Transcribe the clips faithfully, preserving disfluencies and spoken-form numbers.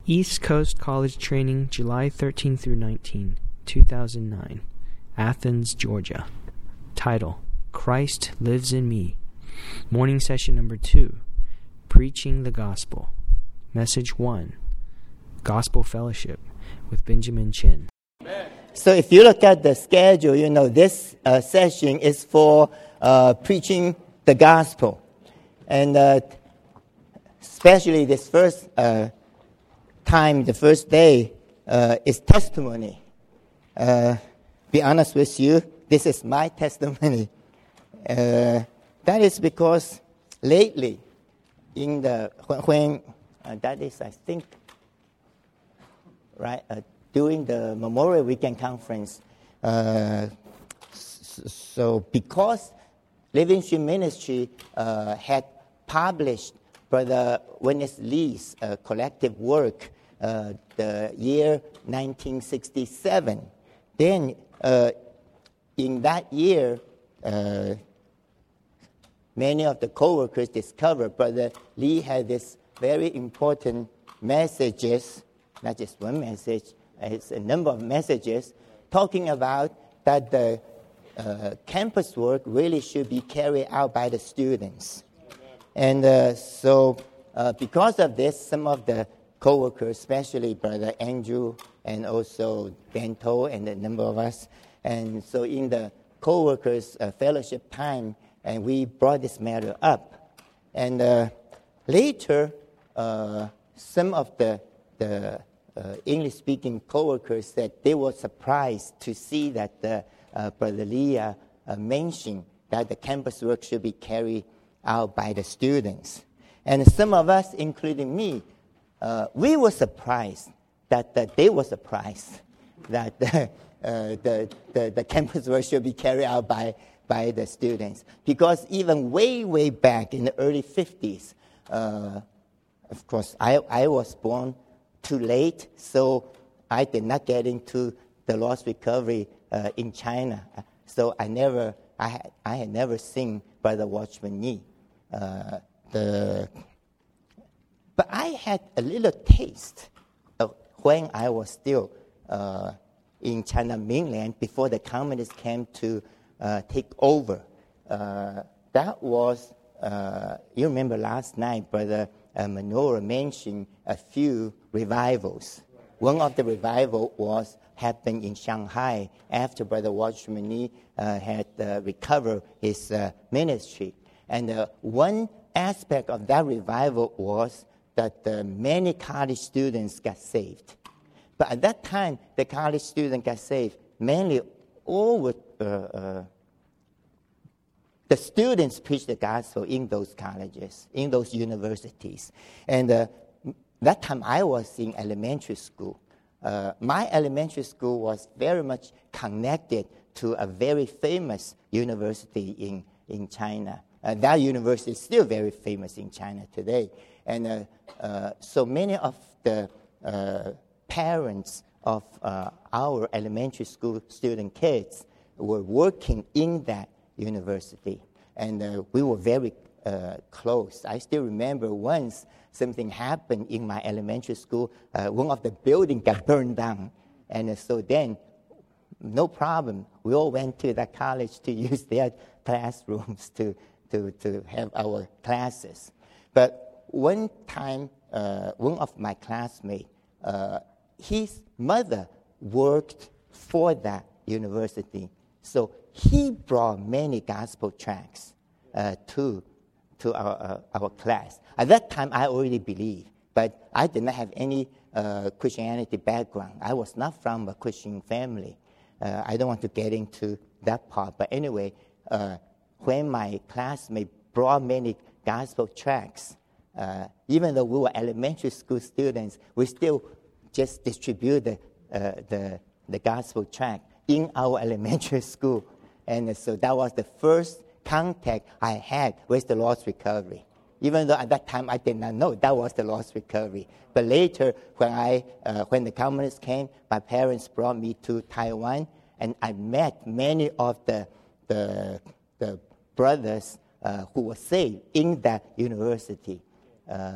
East Coast College Training, July thirteenth through nineteenth, two thousand nine, Athens, Georgia. Title, Christ Lives in Me. Morning session number two, Preaching the Gospel. Message one, Gospel Fellowship with Benjamin Chin. So if you look at the schedule, you know, this uh, session is for uh, preaching the gospel. And uh, especially this first uh, time, the first day, uh, is testimony. Uh, be honest with you, this is my testimony. Uh, that is because lately, in the when, when uh, that is, I think, right, uh, during the Memorial Weekend Conference, uh, so because Living Stream Ministry uh, had published Brother Witness Lee's uh, collective work uh, the year nineteen sixty-seven, then uh, in that year, uh, many of the co-workers discovered Brother Lee had this very important messages, not just one message, it's a number of messages talking about that the uh, campus work really should be carried out by the students. And uh, so uh, because of this, some of the co-workers, especially Brother Andrew and also Bento and a number of us, and so in the co-workers uh, fellowship time, and we brought this matter up. And uh, later, uh, some of the, the uh, English-speaking co-workers said they were surprised to see that uh, uh, Brother Lee uh, uh, mentioned that the campus work should be carried out by the students. And some of us, including me, uh, we were surprised that, that they were surprised that uh, the, the, the campus work should be carried out by, by the students. Because even way, way back in the early fifties, uh, of course, I, I was born too late, so I did not get into the lost recovery uh, in China. So I never, I had, I had never seen Brother Watchman Nee. Uh, the, but I had a little taste of when I was still uh, in China mainland before the communists came to uh, take over. Uh, that was, uh, you remember last night, Brother uh, Manora mentioned a few revivals. One of the revival was happened in Shanghai after Brother Watchman Nee uh, had uh, recovered his uh, ministry. And uh, one aspect of that revival was that uh, many college students got saved. But at that time, the college students got saved mainly all with, uh, uh, the students preached the gospel in those colleges, in those universities. And uh, that time I was in elementary school. Uh, my elementary school was very much connected to a very famous university in, in China. Uh, that university is still very famous in China today. And uh, uh, so many of the uh, parents of uh, our elementary school student kids were working in that university. And uh, we were very uh, close. I still remember once something happened in my elementary school. Uh, one of the buildings got burned down. And uh, so then, no problem. We all went to that college to use their classrooms to To, to have our classes. But one time, uh, one of my classmates, uh, his mother worked for that university. So he brought many gospel tracts uh, to, to our, uh, our class. At that time, I already believed, but I did not have any uh, Christianity background. I was not from a Christian family. Uh, I don't want to get into that part. But anyway, uh, when my classmate brought many gospel tracts, uh, even though we were elementary school students, we still just distributed uh, the, the gospel tract in our elementary school. And so that was the first contact I had with the lost recovery. Even though at that time I did not know that was the lost recovery. But later, when, I, uh, when the communists came, my parents brought me to Taiwan, and I met many of the, the, the brothers uh, who were saved in that university. Uh,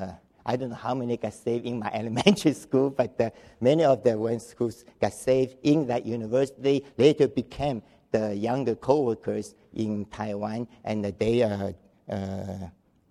I don't know how many got saved in my elementary school, but uh, many of the ones who got saved in that university later became the younger co-workers in Taiwan, and uh, they, uh, uh,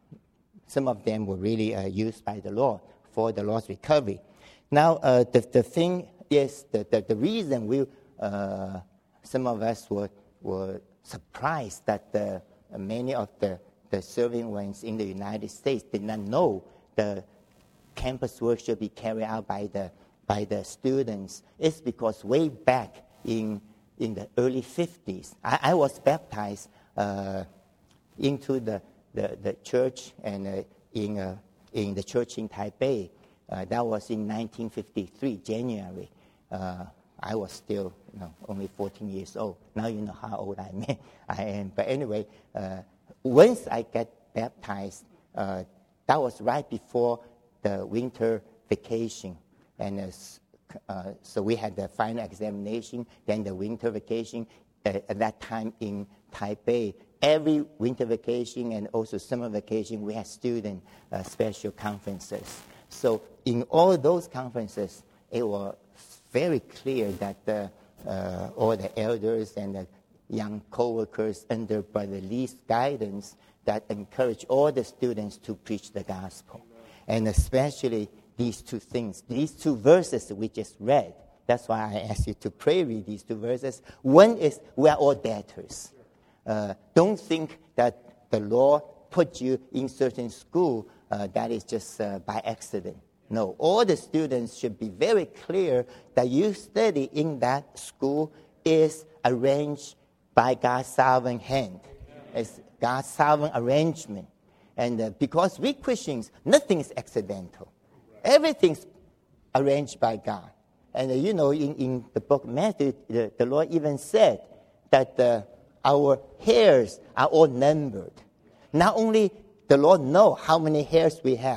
some of them were really uh, used by the Lord for the Lord's recovery. Now, uh, the, the thing is, the, the, the reason we, uh, some of us were, were surprised that the, uh, many of the, the serving ones in the United States did not know the campus work should be carried out by the, by the students. It's because way back in, in the early fifties, I, I was baptized uh, into the, the, the church and uh, in, uh, in the church in Taipei. Uh, that was in nineteen fifty-three, January. Uh, I was still, you know, only fourteen years old. Now you know how old I am. I am. But anyway, uh, once I got baptized, uh, that was right before the winter vacation, and uh, uh, so we had the final examination, then the winter vacation. Uh, at that time in Taipei, every winter vacation and also summer vacation, we had student uh, special conferences. So in all those conferences, it was very clear that the, uh, all the elders and the young co-workers under Brother Lee's guidance that encourage all the students to preach the gospel. And especially these two things, these two verses we just read. That's why I asked you to pray with these two verses. One is, we are all debtors. Uh, don't think that the Lord put you in certain school uh, that is just uh, by accident. No, all the students should be very clear that you study in that school is arranged by God's sovereign hand. It's God's sovereign arrangement. And uh, because we Christians, nothing is accidental. Everything's arranged by God. And uh, you know, in, in the book of Matthew, the, the Lord even said that uh, our hairs are all numbered. Not only the Lord knows how many hairs we have,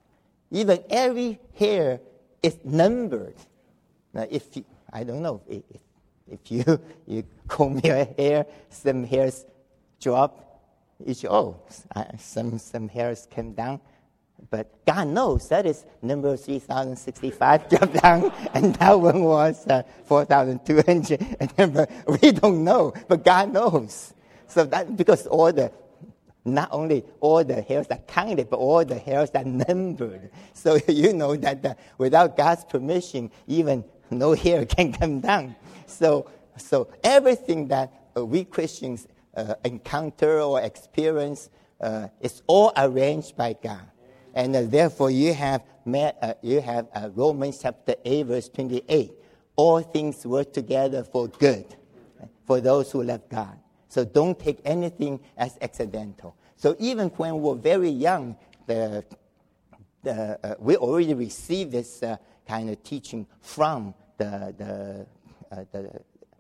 even every hair is numbered. Now, if you, I don't know, if, if you, you comb your hair, some hairs drop, each, oh, some, some hairs came down. But God knows that is number three thousand sixty-five dropped down, and that one was uh, four thousand two hundred. And we don't know, but God knows. So that, because all the, not only all the hairs are counted, but all the hairs are numbered. So you know that uh, without God's permission, even no hair can come down. So, so everything that uh, we Christians uh, encounter or experience uh, is all arranged by God. And uh, therefore, you have met, uh, you have uh, Romans chapter eight, verse twenty-eight. All things work together for good, for those who love God. So don't take anything as accidental. So even when we were very young, the, the, uh, we already received this uh, kind of teaching from the the, uh, the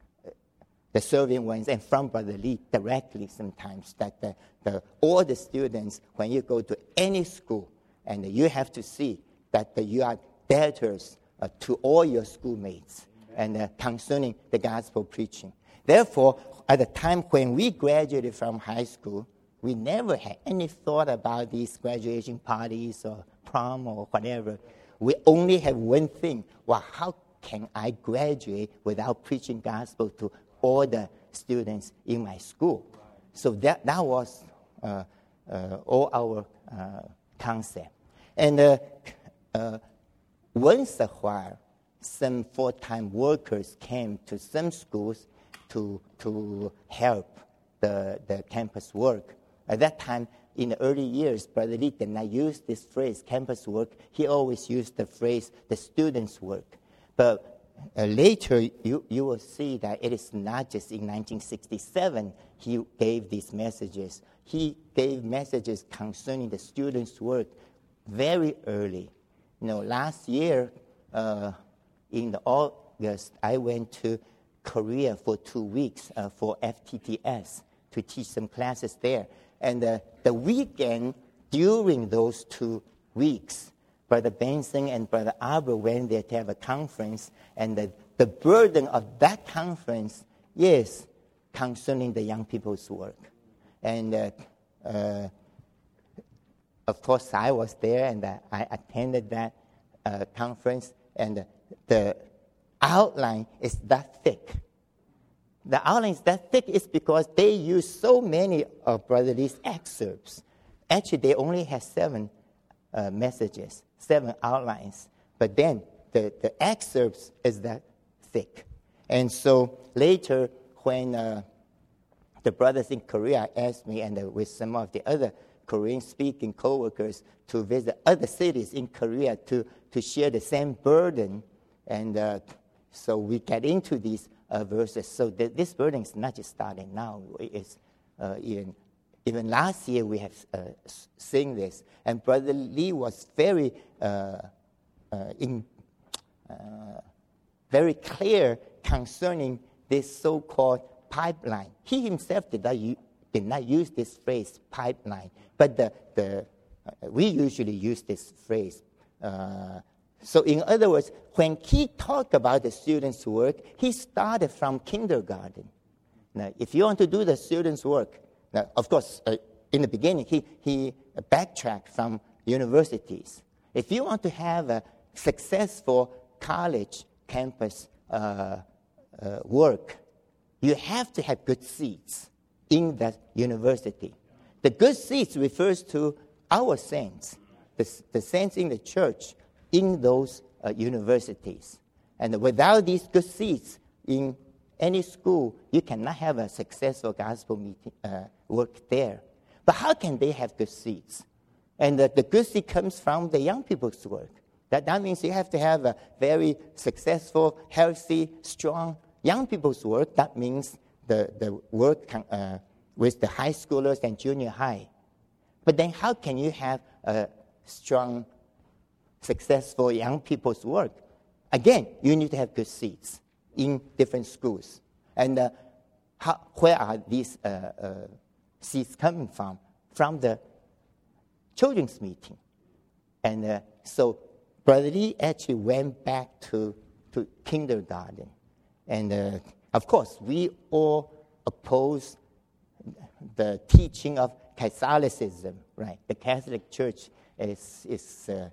the serving ones and from Brother Lee directly sometimes, that the, the, all the students, when you go to any school, and you have to see that you are debtors uh, to all your schoolmates and uh, concerning the gospel preaching. Therefore, at the time when we graduated from high school, we never had any thought about these graduation parties or prom or whatever. We only have one thing. Well, how can I graduate without preaching gospel to all the students in my school? So that, that was uh, uh, all our uh, concept. And uh, uh, once a while, some full-time workers came to some schools to, to help the, the campus work. At that time, in the early years, Brother Lee did not use this phrase, campus work. He always used the phrase, the students' work. But uh, later, you, you will see that it is not just in nineteen sixty-seven he gave these messages. He gave messages concerning the students' work very early. You know, last year, uh, in the August, I went to Korea for two weeks uh, for F T T S to teach some classes there. And uh, the weekend during those two weeks, Brother Benson and Brother Arbor went there to have a conference, and the, the burden of that conference is concerning the young people's work. And uh, uh, of course, I was there, and uh, I attended that uh, conference, and uh, the outline is that thick. The outline is that thick is because they use so many of Brother Lee's excerpts. Actually, they only have seven uh, messages, seven outlines. But then the, the excerpts is that thick. And so later, when uh, the brothers in Korea asked me, and uh, with some of the other Korean-speaking co-workers, to visit other cities in Korea to, to share the same burden, and uh, so we get into these uh, verses. So the, this burden is not just starting now. It's uh, even even last year we have uh, seen this, and Brother Lee was very uh, uh, in uh, very clear concerning this so-called pipeline. He himself did not use, did not use this phrase pipeline, but the the uh, we usually use this phrase. Uh, So in other words, when he talked about the students' work, he started from kindergarten. Now, if you want to do the students' work, now, of course, uh, in the beginning, he, he backtracked from universities. If you want to have a successful college campus uh, uh, work, you have to have good seats in that university. The good seats refers to our saints, the, the saints in the church, in those uh, universities. And without these good seats in any school, you cannot have a successful gospel meeting, uh, work there. But how can they have good seats? And the, the good seat comes from the young people's work. That, that means you have to have a very successful, healthy, strong young people's work. That means the, the work can, uh, with the high schoolers and junior high. But then how can you have a strong, successful young people's work? Again, you need to have good seats in different schools. And uh, how, where are these uh, uh, seats coming from? From the children's meeting. And uh, so Brother Lee actually went back to, to kindergarten. And uh, of course, we all oppose the teaching of Catholicism, right? The Catholic Church is, is uh,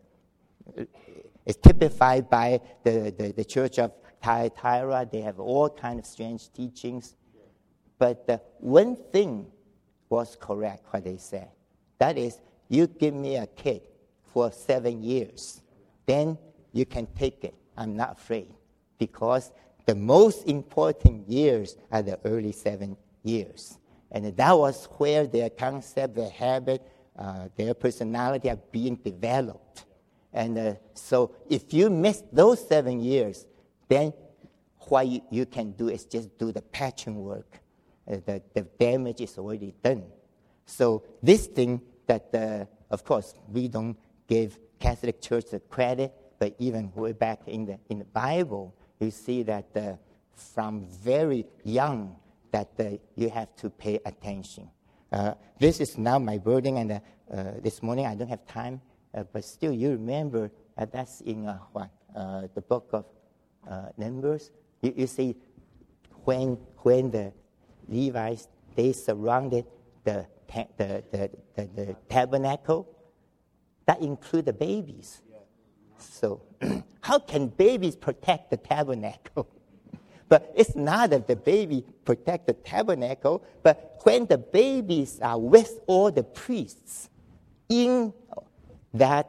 It's typified by the, the, the Church of Thyatira. They have all kinds of strange teachings. But uh, one thing was correct, what they said. That is, you give me a kid for seven years, then you can take it. I'm not afraid. Because the most important years are the early seven years. And that was where their concept, their habit, uh, their personality are being developed. And uh, so if you miss those seven years, then what you, you can do is just do the patching work. Uh, the, the damage is already done. So this thing that, uh, of course, we don't give Catholic Church the credit, but even way back in the, in the Bible, you see that uh, from very young that uh, you have to pay attention. Uh, this is now my burden, and uh, uh, this morning I don't have time. Uh, but still, you remember uh, that's in uh, what uh, the book of uh, Numbers. You, you see, when when the Levites they surrounded the ta- the, the, the the tabernacle, that include the babies. Yeah. So, how can babies protect the tabernacle? But it's not that the baby protect the tabernacle, but when the babies are with all the priests in that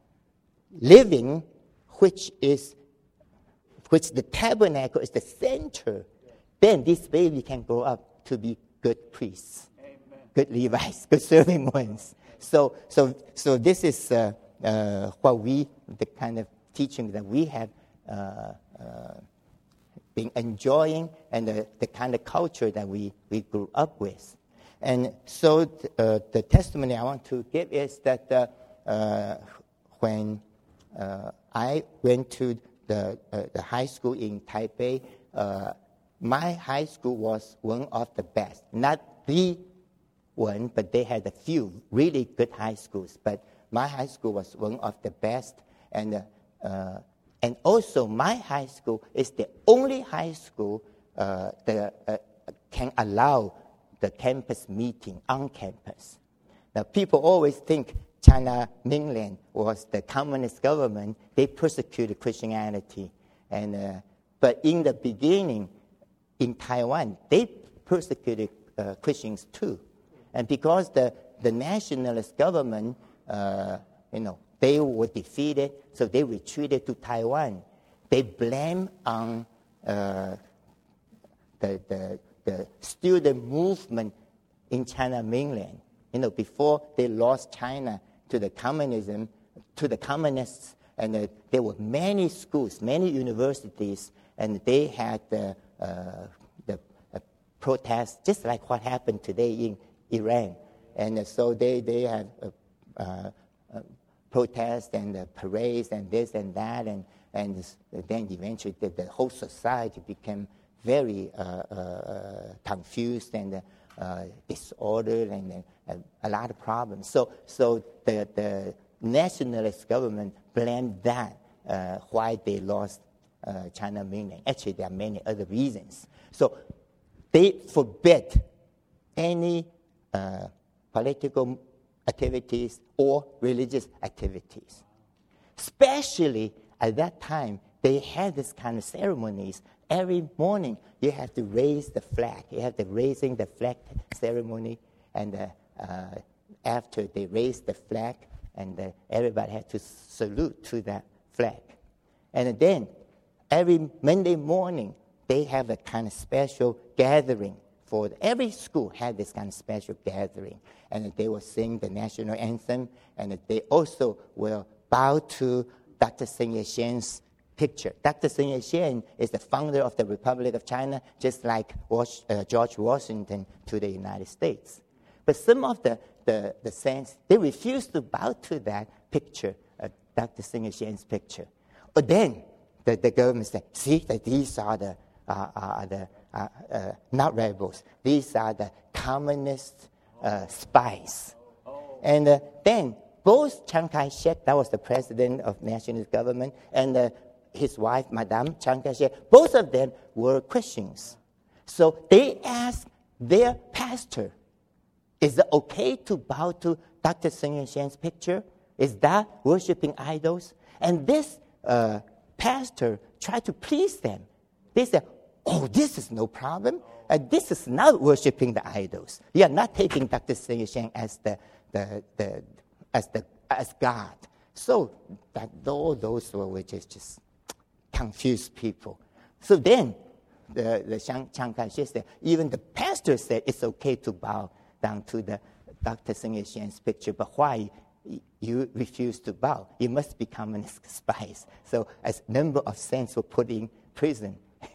living, which is, which the tabernacle is the center, then this baby can grow up to be good priests, Amen. Good Levites, good serving ones. So, so, so this is uh, uh, what we, the kind of teaching that we have uh, uh, been enjoying, and the, the kind of culture that we, we grew up with. And so th- uh, the testimony I want to give is that uh, Uh, when uh, I went to the, uh, the high school in Taipei, uh, my high school was one of the best. Not the one, but they had a few really good high schools. But my high school was one of the best. And, uh, uh, and also, my high school is the only high school uh, that uh, can allow the campus meeting on campus. Now, people always think China mainland was the communist government, they persecuted Christianity. And, uh, but in the beginning, in Taiwan, they persecuted uh, Christians too. And because the, the nationalist government, uh, you know, they were defeated, so they retreated to Taiwan. They blame on uh, the, the, the student movement in China mainland. You know, before they lost China to the communism, to the communists, and uh, there were many schools, many universities, and they had uh, uh, the uh, protests, just like what happened today in Iran. And uh, so they, they had uh, uh, uh, protests and uh, parades and this and that, and, and then eventually the, the whole society became very uh, uh, confused and uh, uh, disordered, and uh, a lot of problems. So, so the, the nationalist government blamed that uh, why they lost uh, China mainland. Actually, there are many other reasons. So they forbid any uh, political activities or religious activities. Especially at that time, they had this kind of ceremonies. Every morning, you have to raise the flag. You have the raising the flag ceremony, and uh, uh, after they raise the flag, and uh, everybody had to salute to that flag. And then, every Monday morning, they have a kind of special gathering. For the, every school had this kind of special gathering, and they will sing the national anthem, and they also will bow to Doctor Sun Yat-sen's picture. Doctor Sun Yat-sen is the founder of the Republic of China, just like Was, uh, George Washington to the United States. But some of the, the, the saints, they refuse to bow to that picture, uh, Doctor Sun Yat-sen's picture. But then the, the government said, see, that these are the, uh, are the uh, uh, not rebels. These are the communist uh, spies. And uh, then both Chiang Kai-shek, that was the president of nationalist government, and uh, his wife, Madame Chiang Kai-shek, both of them were Christians. So they asked their pastor, is it okay to bow to Doctor Sun Yat-sen's picture? Is that worshiping idols? And this uh, pastor tried to please them. They said, oh, this is no problem. Uh, this is not worshiping the idols. You are not taking Doctor Sun Yat-sen as the, the, the as the as God. So that all those were which is just confused people. So then the, the Chiang Kai-shek said, even the pastor said it's okay to bow down to the Doctor Sun Yat-sen's picture, but why you refuse to bow? You must be communist spies. So a number of saints were put in prison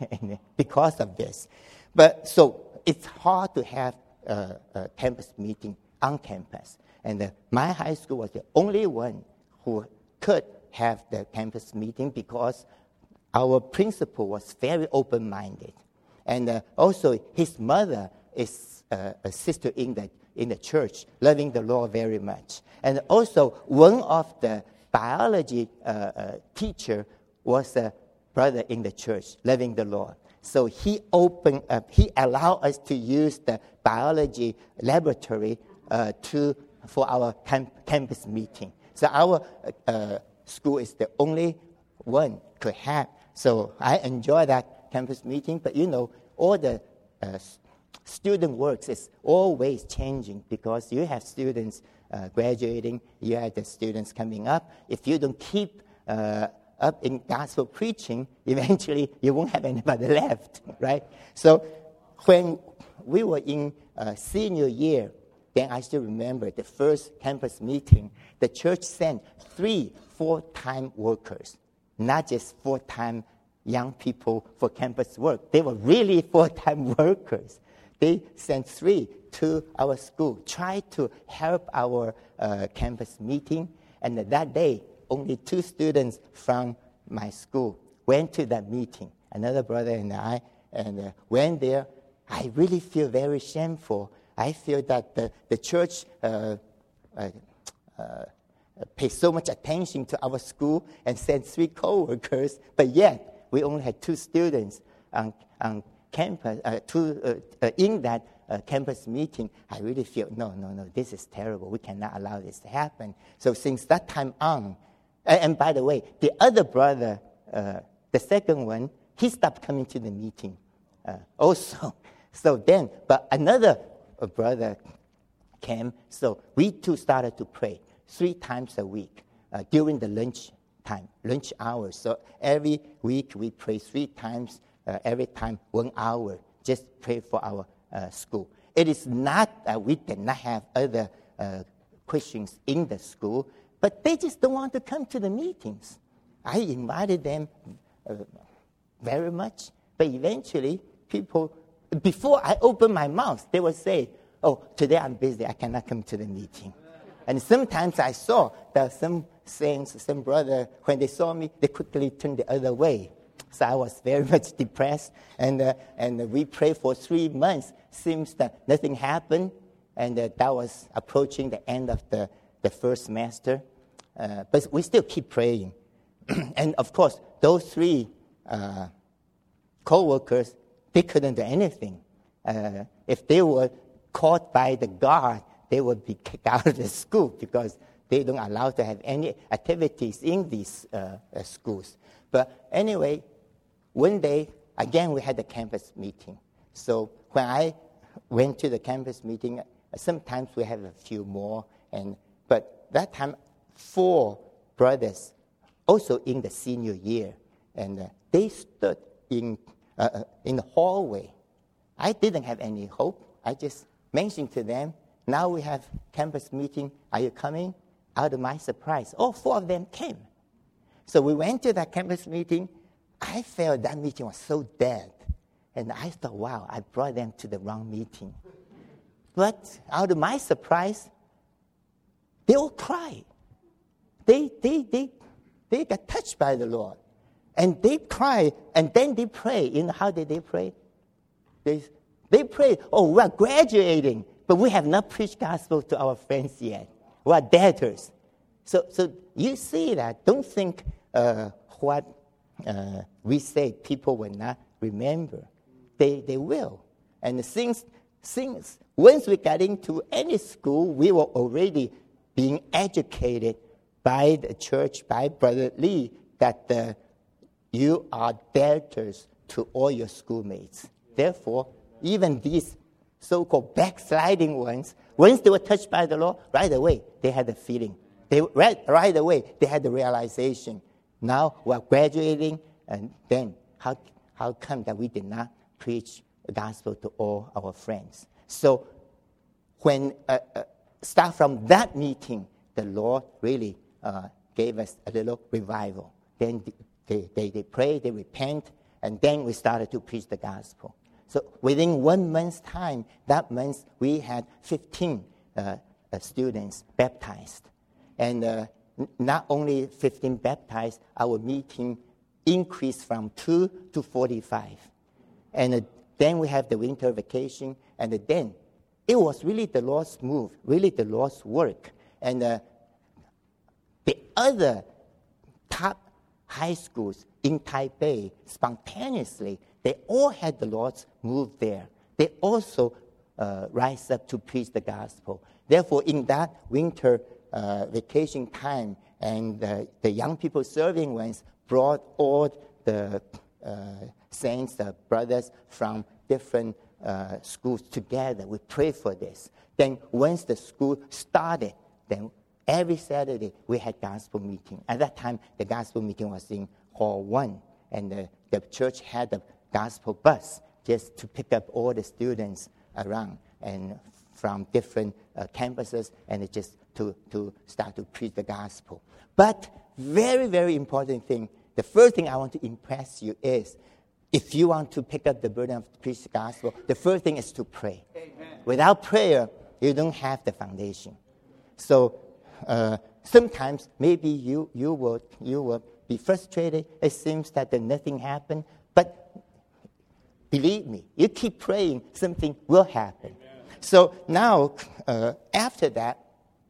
because of this. But so it's hard to have a, a campus meeting on campus. And uh, my high school was the only one who could have the campus meeting because our principal was very open-minded. And uh, also his mother is uh, a sister in the, in the church, loving the Lord very much. And also one of the biology uh, uh, teacher was a brother in the church, loving the Lord. So he opened up, he allowed us to use the biology laboratory uh, to for our camp, campus meeting. So our uh, school is the only one could have. So I enjoy that campus meeting, but you know, all the uh, student works is always changing because you have students uh, graduating, you have the students coming up. If you don't keep uh, up in gospel preaching, eventually you won't have anybody left, right? So when we were in uh, senior year, then I still remember the first campus meeting, the church sent three full-time workers, not just full-time young people for campus work. They were really full-time workers. They sent three to our school, tried to help our uh, campus meeting. And that day, only two students from my school went to that meeting. Another brother and I and uh, went there. I really feel very shameful. I feel that the, the church uh, uh, uh, pays so much attention to our school and sent three co-workers, but yet we only had two students on, on campus, uh, two, uh, uh, in that uh, campus meeting, I really feel, no, no, no, this is terrible. We cannot allow this to happen. So since that time on, and, and by the way, the other brother, uh, the second one, he stopped coming to the meeting uh, also. So then, but another uh, brother came, so we too started to pray three times a week uh, during the lunch time, lunch hours. So every week we pray three times, uh, every time one hour, just pray for our uh, school. It is not that we did not have other uh, Christians in the school, but they just don't want to come to the meetings. I invited them uh, very much, but eventually people, before I open my mouth, they would say, oh, today I'm busy, I cannot come to the meeting. And sometimes I saw that some saints, some brother, when they saw me, they quickly turned the other way. So I was very much depressed, and uh, and we prayed for three months. Seems that nothing happened, and uh, that was approaching the end of the, the first semester. Uh, but we still keep praying. And of course, those three uh, co-workers, they couldn't do anything. Uh, if they were caught by the guard, they would be kicked out of the school because they don't allow to have any activities in these uh, uh, schools. But anyway, one day, again, we had a campus meeting. So when I went to the campus meeting, sometimes we have a few more. And but that time, four brothers, also in the senior year, and uh, they stood in uh, in the hallway. I didn't have any hope. I just mentioned to them, now we have campus meeting. Are you coming? Out of my surprise, all four of them came. So we went to that campus meeting. I felt that meeting was so dead. And I thought, wow, I brought them to the wrong meeting. But out of my surprise, they all cried. They, they, they, they got touched by the Lord. And they cried, and then they prayed. You know how did they pray? They, they prayed, oh, we're graduating, but we have not preached gospel to our friends yet. We're debtors. So, so you see that. Don't think uh, what uh, we say people will not remember. They, they will. And since, since once we got into any school, we were already being educated by the church, by Brother Lee, that uh, you are debtors to all your schoolmates. Therefore, even these so-called backsliding ones, once they were touched by the Lord, right away, they had the feeling. They, right, right away, they had the realization. Now we're graduating, and then how, how come that we did not preach the gospel to all our friends? So when, uh, uh, start from that meeting, the Lord really uh, gave us a little revival. Then they, they, they pray, they repent, and then we started to preach the gospel. So within one month's time, that month we had fifteen uh, uh, students baptized. And uh, n- not only fifteen baptized, our meeting increased from two to forty-five. And uh, then we have the winter vacation, and uh, then it was really the Lord's move, really the Lord's work. And uh, the other top high schools in Taipei, spontaneously, they all had the Lord's move there. They also uh, rise up to preach the gospel. Therefore, in that winter uh, vacation time, and uh, the young people serving ones brought all the uh, saints, the brothers from different uh, schools together. We pray for this. Then once the school started, then every Saturday we had gospel meeting. At that time, the gospel meeting was in Hall one, and the, the church had a gospel bus just to pick up all the students around and from different uh, campuses, and just to, to start to preach the gospel. But very, very important thing, the first thing I want to impress you is, if you want to pick up the burden of preach the gospel, the first thing is to pray. Amen. Without prayer, you don't have the foundation. So uh, sometimes maybe you you will you will be frustrated. It seems that nothing happened, but believe me, you keep praying, something will happen. Amen. So now, uh, after that,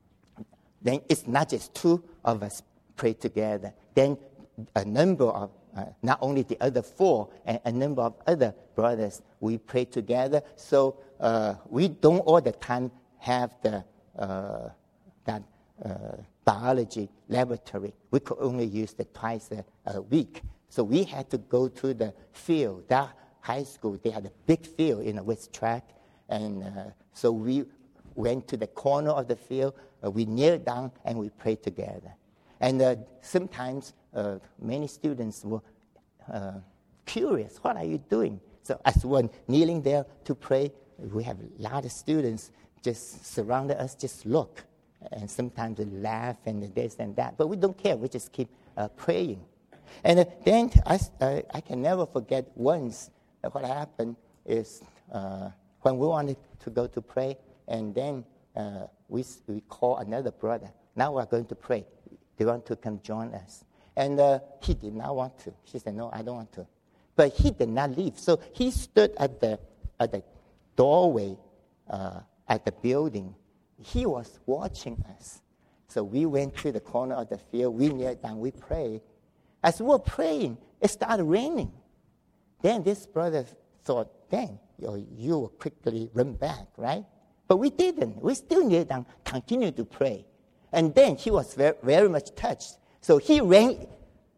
then it's not just two of us pray together. Then a number of uh, not only the other four, and a number of other brothers, we pray together. So uh, we don't all the time have the uh, that uh, biology laboratory. We could only use it twice a, a week. So we had to go to the field. That high school, they had a big field in a West track. And uh, so we went to the corner of the field. Uh, we knelt down and we prayed together. And uh, sometimes uh, many students were uh, curious, what are you doing? So as we're kneeling there to pray, we have a lot of students just surround us, just look. And sometimes they laugh and this and that. But we don't care. We just keep uh, praying. And uh, then I, uh, I can never forget once uh, what happened is uh, when we wanted to go to pray, and then uh, we, we call another brother. Now we're going to pray. They want to come join us. And uh, he did not want to. She said, no, I don't want to. But he did not leave. So he stood at the, at the doorway uh, at the building. He was watching us. So we went to the corner of the field. We knelt down. We prayed. As we were praying, it started raining. Then this brother thought, dang, you, you will quickly run back, right? But we didn't. We still knelt down, continued to pray. And then he was very, very much touched. So he ran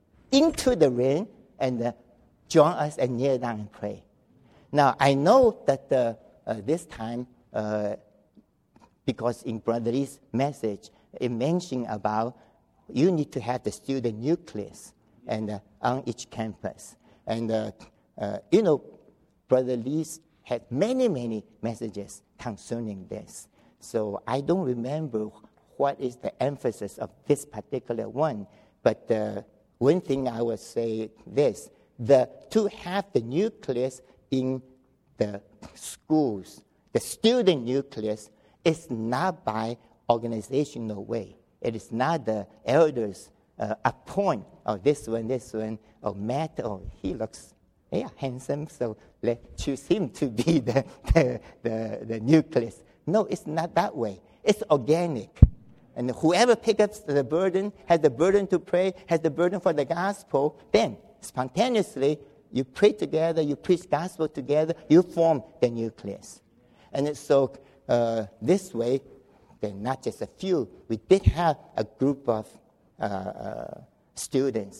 into the rain and uh, joined us and knelt down and prayed. Now, I know that uh, uh, this time, uh, because in Brother Lee's message, it mentioned about you need to have the student nucleus and uh, on each campus. And, uh, uh, you know, Brother Lee had many, many messages concerning this. So I don't remember what is the emphasis of this particular one. But uh, one thing I would say this, the, to have the nucleus in the schools, the student nucleus, is not by organizational way. It is not the elders uh, appoint, oh, this one, this one, or Matt, oh, he looks yeah, handsome, so let's choose him to be the, the, the, the nucleus. No, it's not that way. It's organic. And whoever picks up the burden, has the burden to pray, has the burden for the gospel, then spontaneously you pray together, you preach gospel together, you form the nucleus. And so uh, this way, then not just a few, we did have a group of uh, uh, students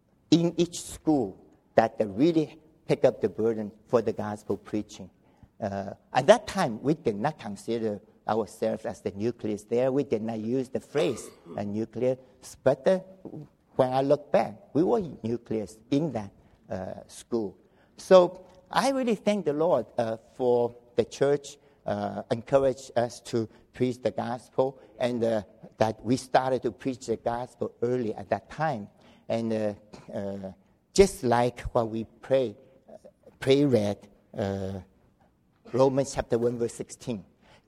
in each school that really pick up the burden for the gospel preaching. Uh, at that time, we did not consider ourselves as the nucleus there. We did not use the phrase a nucleus. But uh, when I look back, we were nucleus in that uh, school. So I really thank the Lord uh, for the church uh, encouraged us to preach the gospel, and uh, that we started to preach the gospel early at that time. And uh, uh, just like what we pray, uh, pray read, uh, Romans chapter one, verse sixteen.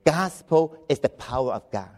Gospel is the power of God.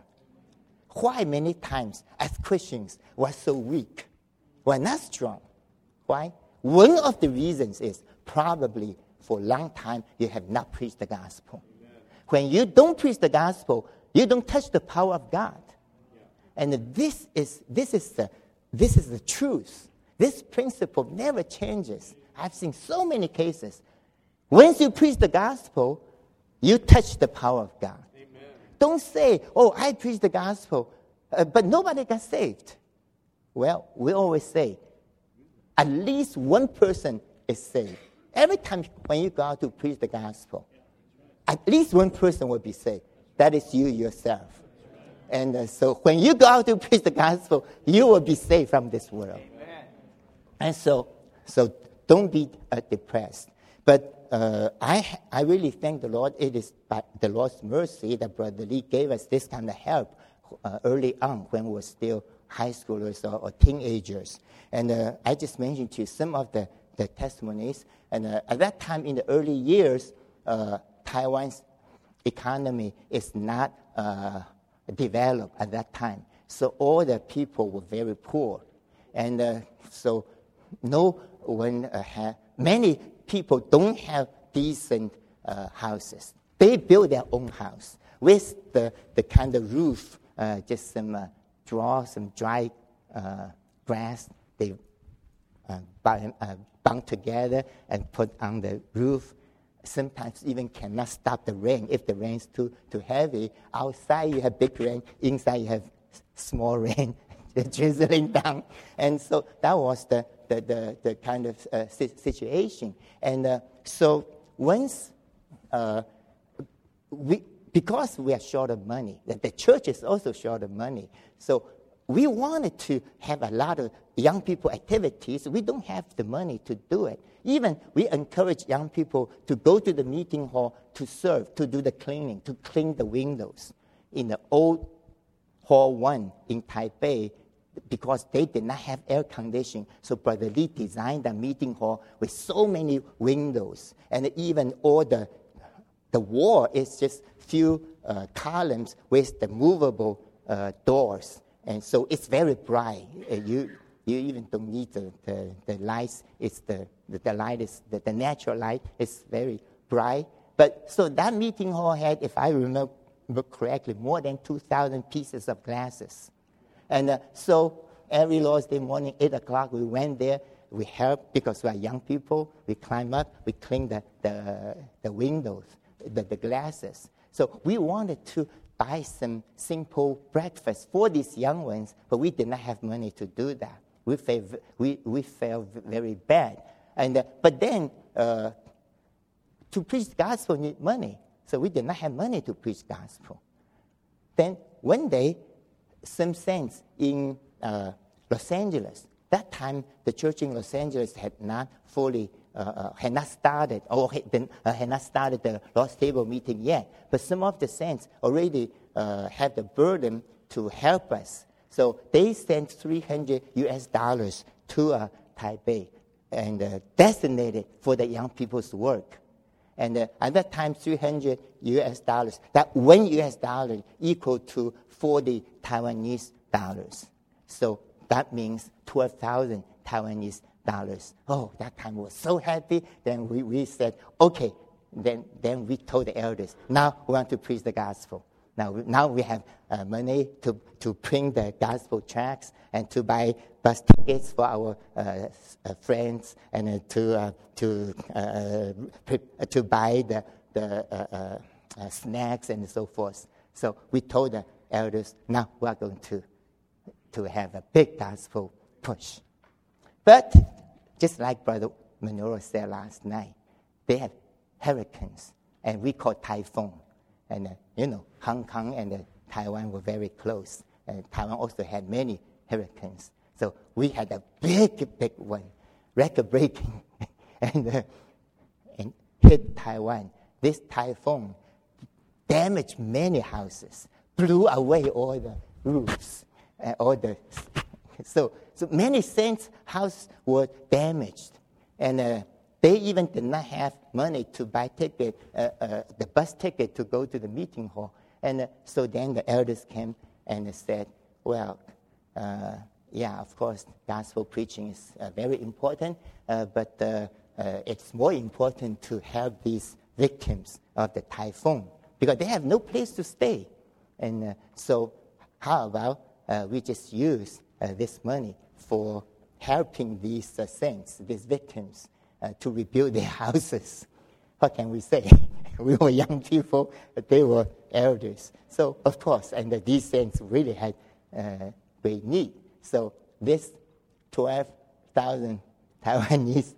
Why many times as Christians we're so weak? We're not strong. Why? One of the reasons is probably for a long time you have not preached the gospel. Amen. When you don't preach the gospel, you don't touch the power of God. Yeah. And this is this is the this is the truth. This principle never changes. I've seen so many cases. Once you preach the gospel, you touch the power of God. Amen. Don't say, oh, I preach the gospel, uh, but nobody got saved. Well, we always say, at least one person is saved. Every time when you go out to preach the gospel, at least one person will be saved. That is you yourself. And uh, so when you go out to preach the gospel, you will be saved from this world. Amen. And so, so don't be uh, depressed. But uh, I I really thank the Lord. It is by the Lord's mercy that Brother Lee gave us this kind of help uh, early on when we were still high schoolers or, or teenagers. And uh, I just mentioned to you some of the, the testimonies. And uh, at that time, in the early years, uh, Taiwan's economy is not uh, developed at that time. So all the people were very poor. And uh, so no one uh, had, many people don't have decent uh, houses. They build their own house with the, the kind of roof, uh, just some uh, draw, some dry uh, grass. They uh, bound, uh, bound together and put on the roof. Sometimes even cannot stop the rain if the rain is too, too heavy. Outside you have big rain, inside you have small rain drizzling down. And so that was the, the, the, the kind of uh, situation. And uh, so once, uh, we, because we are short of money, the church is also short of money, so we wanted to have a lot of young people activities. We don't have the money to do it. Even we encourage young people to go to the meeting hall to serve, to do the cleaning, to clean the windows in the old Hall one in Taipei, because they did not have air conditioning. So Brother Lee designed a meeting hall with so many windows, and even all the the wall is just few uh, columns with the movable uh, doors. And so it's very bright. Uh, you you even don't need the, the, the lights. It's the, the, the light is the, the natural light is very bright. But so that meeting hall had, if I remember correctly, more than two thousand pieces of glasses. And uh, so every Lord's Day morning, eight o'clock, we went there. We helped because we are young people. We climb up. We clean the, the, the windows, the, the glasses. So we wanted to buy some simple breakfast for these young ones, but we did not have money to do that. We felt, we, we felt very bad. And, uh, but then, uh, to preach the gospel need money, so we did not have money to preach gospel. Then one day, some saints in uh, Los Angeles, that time the church in Los Angeles had not fully Uh, uh, had not started, or had, been, uh, had not started the Lord's Table meeting yet. But some of the saints already uh, had the burden to help us. So they sent three hundred U S dollars to uh, Taipei and uh, designated for the young people's work. And uh, at that time, three hundred U S dollars, that one U S dollar equal to forty Taiwanese dollars. So that means twelve thousand Taiwanese dollars. Oh, that time we were so happy. Then we, we said, okay. Then then we told the elders, now we want to preach the gospel. Now we, now we have uh, money to, to print the gospel tracts and to buy bus tickets for our uh, uh, friends and uh, to uh, to uh, pre- to buy the the uh, uh, uh, snacks and so forth. So we told the elders, now we are going to to have a big gospel push. But just like Brother Manolo said last night, they have hurricanes, and we call typhoon. And, uh, you know, Hong Kong and uh, Taiwan were very close. And Taiwan also had many hurricanes. So we had a big, big one, record-breaking, and, uh, and hit Taiwan. This typhoon damaged many houses, blew away all the roofs, uh, all the... So, so many saints' houses were damaged, and uh, they even did not have money to buy ticket, uh, uh, the bus ticket to go to the meeting hall. And uh, so then the elders came and said, well, uh, yeah, of course, gospel preaching is uh, very important, uh, but uh, uh, it's more important to help these victims of the typhoon because they have no place to stay. And uh, so how about uh, we just use Uh, this money for helping these uh, saints, these victims, uh, to rebuild their houses. What can we say? We were young people, but they were elders. So, of course, and uh, these saints really had uh, great need. So this twelve thousand Taiwanese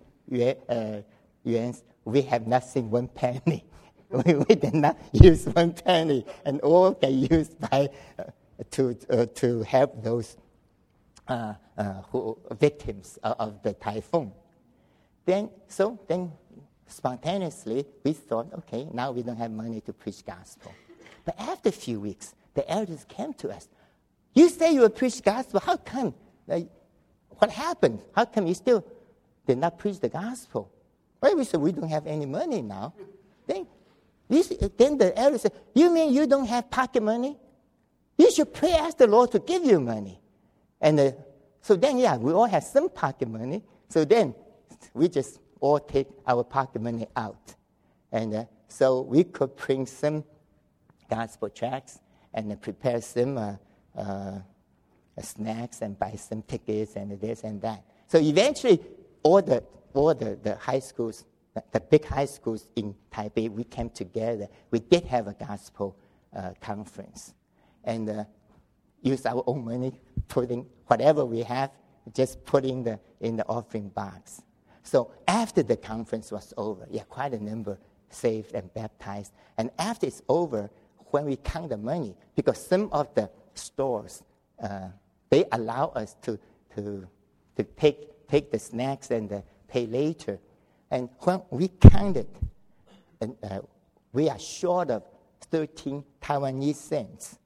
yuan, we have not seen one penny. we, we did not use one penny, and all they used by, uh, to, uh, to help those Uh, uh, who, victims of, of the typhoon. Then, so then spontaneously we thought, okay, now we don't have money to preach gospel. But after a few weeks, the elders came to us. You say you will preach gospel. How come? Uh, what happened? How come you still did not preach the gospel? Well, we said we don't have any money now. Then, this, then the elders said, you mean you don't have pocket money? You should pray, ask the Lord to give you money. And uh, so then, yeah, we all have some pocket money. So then we just all take our pocket money out. And uh, so we could print some gospel tracts and uh, prepare some uh, uh, snacks and buy some tickets and this and that. So eventually all the all the, the high schools, the, the big high schools in Taipei, we came together. We did have a gospel uh, conference, and uh, use our own money, putting whatever we have, just putting the in the offering box. So after the conference was over, yeah, quite a number saved and baptized. And after it's over, when we count the money, because some of the stores, uh, they allow us to to to take take the snacks and uh, pay later. And when we counted, and uh, we are short of thirteen Taiwanese cents.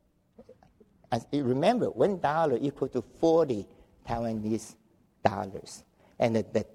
As you remember, one dollar equal to forty Taiwanese dollars, and the, the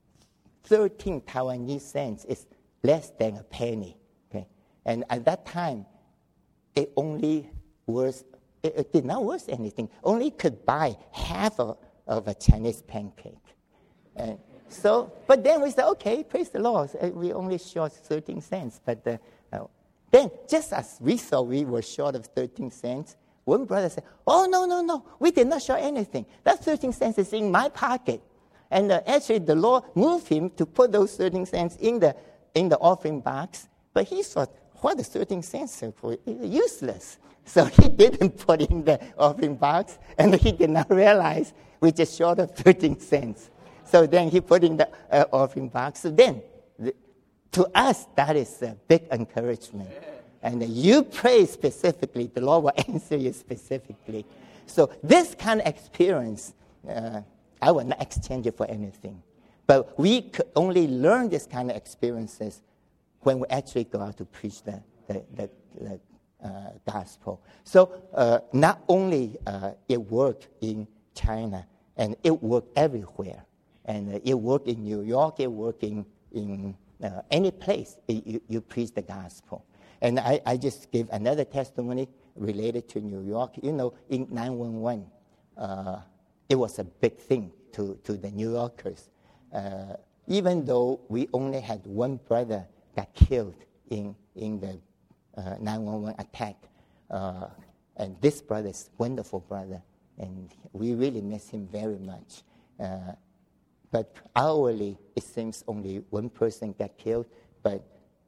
thirteen Taiwanese cents is less than a penny. Okay, and at that time, it only was it, it did not worth anything. Only could buy half of, of a Chinese pancake, and so. But then we said, okay, praise the Lord. We only short thirteen cents. But uh, uh, then, just as we saw we were short of thirteen cents. One brother said, oh, no, no, no, we did not short anything. That thirteen cents is in my pocket. And uh, actually, the Lord moved him to put those thirteen cents in the in the offering box. But he thought, what is thirteen cents for? Useless. So he didn't put in the offering box, and he did not realize we just short of thirteen cents. So then he put in the uh, offering box. So then, the, to us, that is a big encouragement. And you pray specifically, the Lord will answer you specifically. So this kind of experience, uh, I will not exchange it for anything. But we could only learn this kind of experiences when we actually go out to preach the, the, the, the uh, gospel. So uh, not only uh, it worked in China, and it worked everywhere. And uh, it worked in New York, it worked in, in uh, any place you, you preach the gospel. And I, I just gave another testimony related to New York. You know, in nine one one, uh, it was a big thing to, to the New Yorkers. Uh, even though we only had one brother got killed in, in the uh, nine one one attack. Uh, and this brother is a wonderful brother, and we really miss him very much. Uh, but hourly, it seems only one person got killed, but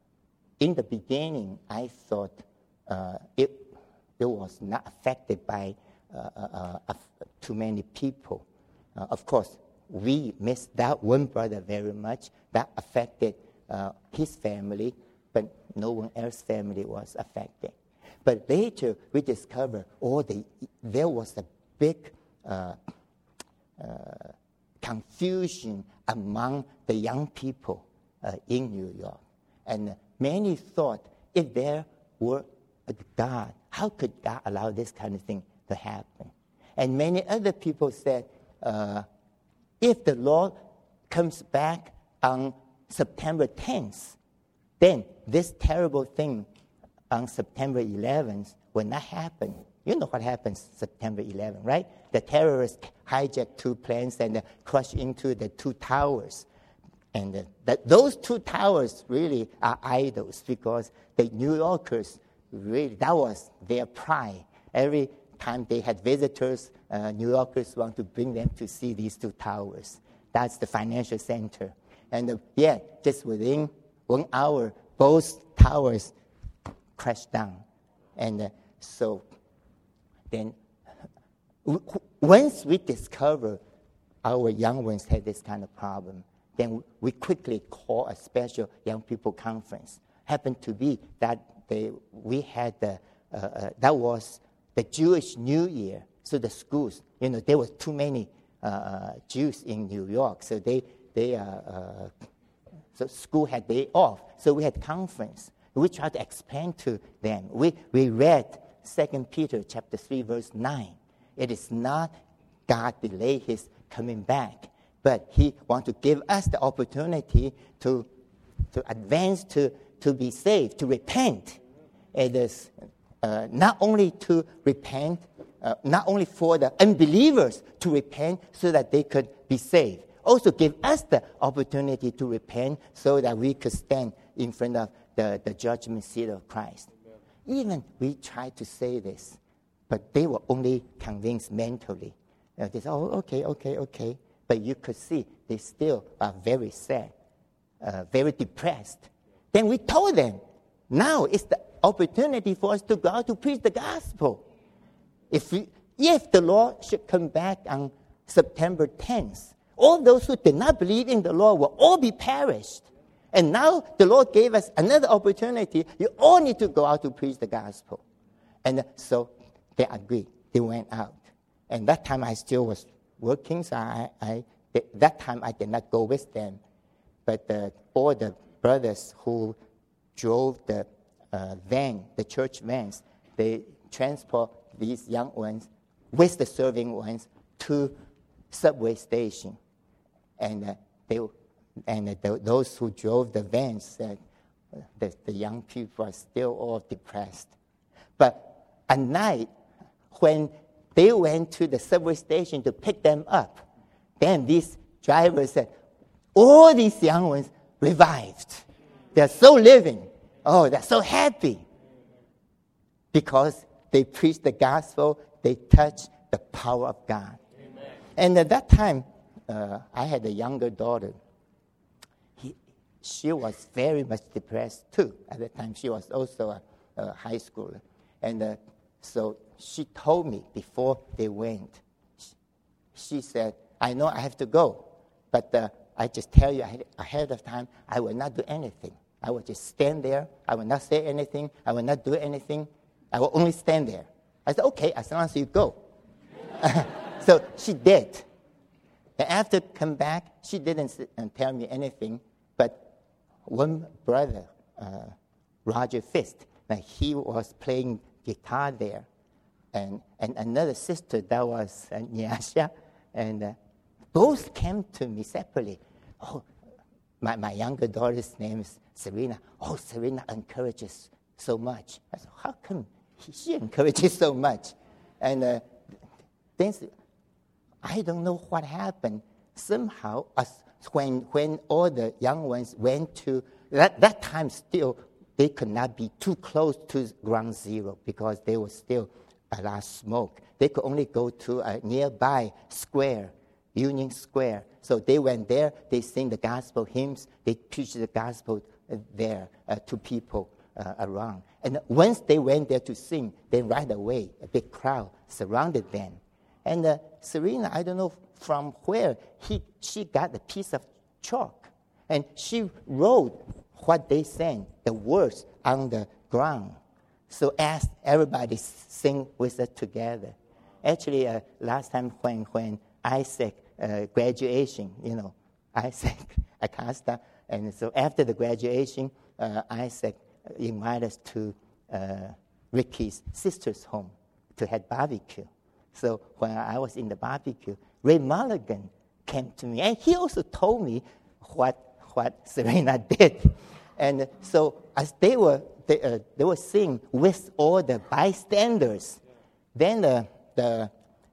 in the beginning, I thought uh, it, it was not affected by uh, uh, uh, too many people. Uh, of course, we missed that one brother very much. That affected uh, his family, but no one else's family was affected. But later, we discovered oh, the, there was a big uh, uh, confusion among the young people uh, in New York. And many thought, if there were a God, how could God allow this kind of thing to happen? And many other people said, uh, if the Lord comes back on September tenth, then this terrible thing on September eleventh will not happen. You know what happens September eleventh, right? The terrorists hijacked two planes and uh, crashed into the two towers. And uh, that those two towers really are idols because the New Yorkers, really, that was their pride. Every time they had visitors, uh, New Yorkers want to bring them to see these two towers. That's the financial center. And uh, yeah, just within one hour, both towers crashed down. And uh, so then w- once we discover our young ones had this kind of problem, then we quickly call a special young people conference. Happened to be that they, we had the, uh, uh, that was the Jewish New Year. So the schools, you know, there was too many uh, Jews in New York, so they they uh, uh, so school had day off. So we had conference. We tried to explain to them. We we read Second Peter chapter three verse nine. It is not God delay His coming back, but He wants to give us the opportunity to to advance, to, to be saved, to repent. It is uh, not only to repent, uh, not only for the unbelievers to repent so that they could be saved. Also give us the opportunity to repent so that we could stand in front of the, the judgment seat of Christ. Amen. Even we tried to say this, but they were only convinced mentally. Uh, they said, oh, okay, okay, okay. but you could see they still are very sad, uh, very depressed. Then we told them, now is the opportunity for us to go out to preach the gospel. If we, if the Lord should come back on September tenth, all those who did not believe in the Lord will all be perished. And now the Lord gave us another opportunity. You all need to go out to preach the gospel. And so they agreed. They went out. And that time I still was working, so I, I that time I did not go with them. But uh, all the brothers who drove the uh, van, the church vans, they transport these young ones with the serving ones to subway station. And uh, they and uh, th- those who drove the vans said uh, that the young people are still all depressed. But at night, when they went to the subway station to pick them up, then these drivers said, all these young ones revived. They're so living. Oh, they're so happy. Because they preached the gospel, they touched the power of God. Amen. And at that time, uh, I had a younger daughter. He, she was very much depressed too. At that time, she was also a, a high schooler. And uh, so she told me before they went, she, she said, I know I have to go, but uh, I just tell you ahead of time, I will not do anything. I will just stand there. I will not say anything. I will not do anything. I will only stand there. I said, okay, as long as you go. So she did. And after come back, she didn't sit and tell me anything, but one brother, uh, Roger Fist, like he was playing guitar there, and, and another sister that was uh, Nyasha, and uh, both came to me separately. Oh, my, my younger daughter's name is Serena. Oh, Serena encourages so much. I said, how come she encourages so much? And uh, then I don't know what happened. Somehow, as when when all the young ones went to that that time, still they could not be too close to ground zero because there was still a lot of smoke. They could only go to a nearby square, Union Square. So they went there. They sing the gospel hymns. They preach the gospel there uh, to people uh, around. And once they went there to sing, then right away a big crowd surrounded them. And uh, Serena, I don't know from where, he, she got a piece of chalk. And she wrote what they sang, the words on the ground. So asked everybody sing with us together. Actually, uh, last time when, when Isaac uh, graduation, you know, Isaac Acosta, and so after the graduation, uh, Isaac invited us to uh, Ricky's sister's home to have barbecue. So when I was in the barbecue, Ray Mulligan came to me, and he also told me what what Serena did. And so as they were they, uh, they were singing with all the bystanders, then the the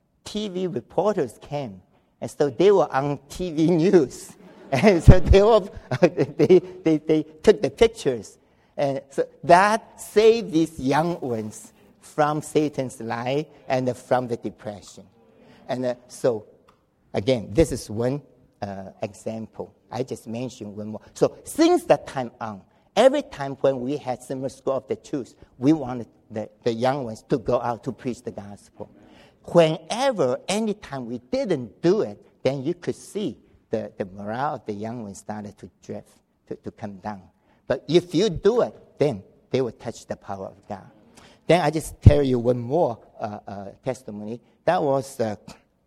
T V reporters came, and so they were on T V news, and so they were they, they they took the pictures, and so that saved these young ones from Satan's lie and from the depression. And uh, so, again, this is one uh, example. I just mentioned one more. So since that time on, every time when we had Summer School of the Truth, we wanted the, the young ones to go out to preach the gospel. Whenever, anytime we didn't do it, then you could see the, the morale of the young ones started to drift, to, to come down. But if you do it, then they will touch the power of God. Then I just tell you one more uh, uh, testimony. That was, uh,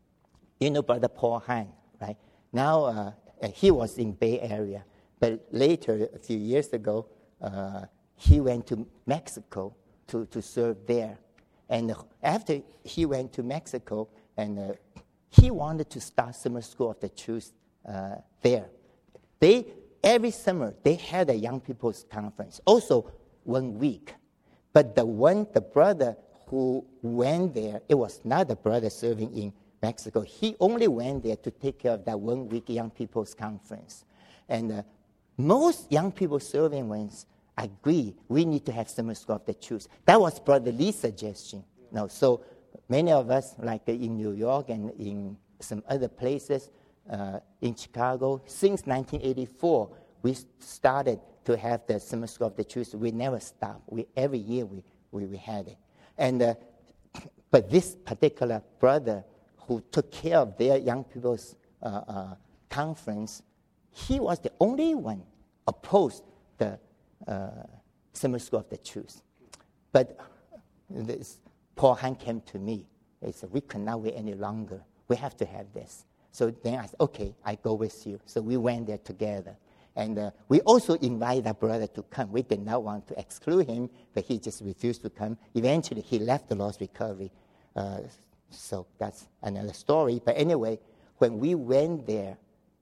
you know, Brother Paul Hahn, right? Now, uh, he was in Bay Area. But later, a few years ago, uh, he went to Mexico to, to serve there. And after he went to Mexico, and uh, he wanted to start Summer School of the Truth uh, there. They, every summer, they had a young people's conference, also one week. But the one, the brother who went there, it was not the brother serving in Mexico. He only went there to take care of that one week young people's conference. And uh, most young people serving ones agree we need to have Summer School of the Truth. That was Brother Lee's suggestion. No, so many of us, like in New York and in some other places, uh, in Chicago. Since nineteen eighty-four, we started to have the Summer School of the Truth. We never stopped. We, every year we, we, we had it. And uh, but this particular brother who took care of their young people's uh, uh, conference, he was the only one opposed the uh, Summer School of the Truth. But this, Paul Han came to me. He said, we cannot wait any longer. We have to have this. So then I said, okay, I go with you. So we went there together. And uh, we also invited that brother to come. We did not want to exclude him, but he just refused to come. Eventually, he left the Lost Recovery. Uh, so that's another story. But anyway, when we went there,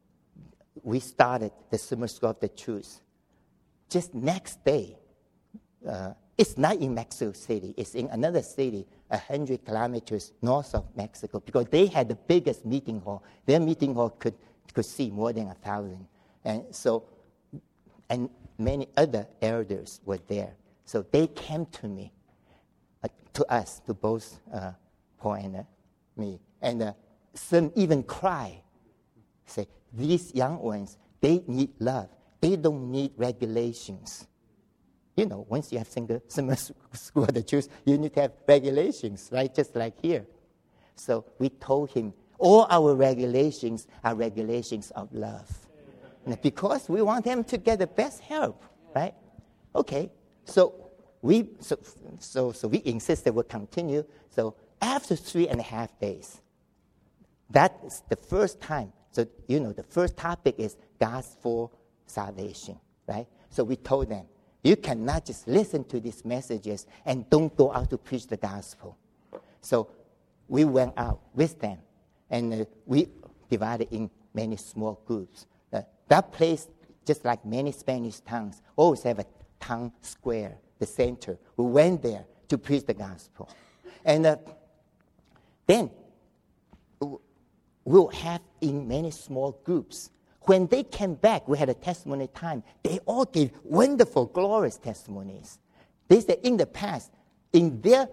we started the Summer School of the Truth. Just next day, uh, it's not in Mexico City. It's in another city, one hundred kilometers north of Mexico, because they had the biggest meeting hall. Their meeting hall could, could see more than a thousand. And so, and many other elders were there. So they came to me, uh, to us, to both uh, Paul and uh, me. And uh, some even cry, say, these young ones, they need love. They don't need regulations. You know, once you have single Summer School of the Truth, you need to have regulations, right? Just like here. So we told him, all our regulations are regulations of love. Because we want them to get the best help, right? Okay, so we so so so we insisted we'll continue. So after three and a half days, that's the first time. So you know, the first topic is gospel salvation, right? So we told them, you cannot just listen to these messages and don't go out to preach the gospel. So we went out with them, and uh, we divided in many small groups. Uh, that place, just like many Spanish towns, always have a town square, the center. We went there to preach the gospel. And uh, then we'll have in many small groups. When they came back, we had a testimony time. They all gave wonderful, glorious testimonies. They said in the past, in their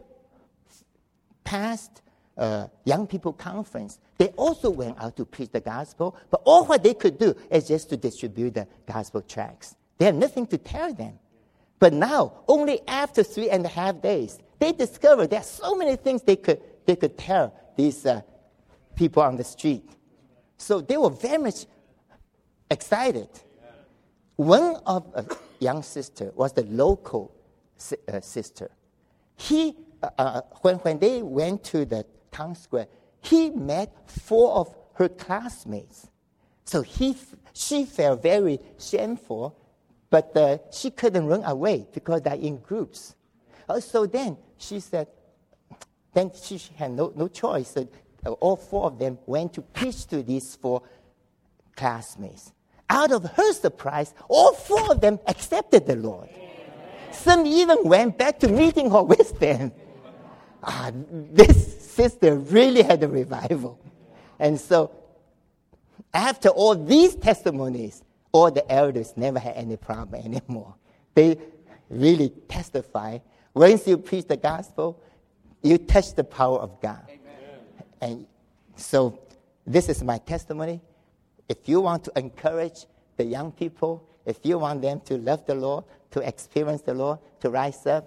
past uh, young people conference, they also went out to preach the gospel, but all what they could do is just to distribute the gospel tracts. They have nothing to tell them. But now, only after three and a half days, they discovered there are so many things they could they could tell these uh, people on the street. So they were very much excited. One of a young sister was the local si- uh, sister. He, uh, uh, when when they went to the town square, he met four of her classmates. So he, she felt very shameful, but uh, she couldn't run away because they're in groups. Uh, so then she said, then she had no, no choice. So uh, all four of them went to preach to these four classmates. Out of her surprise, all four of them accepted the Lord. Some even went back to meeting hall with them. Ah, this sister really had a revival. And so, after all these testimonies, all the elders never had any problem anymore. They really testify. Once you preach the gospel, you touch the power of God. Amen. And so, this is my testimony. If you want to encourage the young people, if you want them to love the Lord, to experience the Lord, to rise up,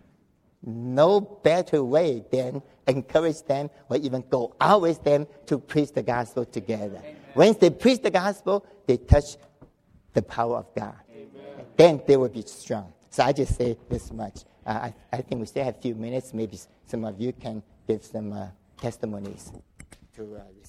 no better way than encourage them or even go out with them to preach the gospel together. Amen. Once they preach the gospel, they touch the power of God. Amen. Then they will be strong. So I just say this much. Uh, I, I think we still have a few minutes. Maybe some of you can give some uh, testimonies to uh, this.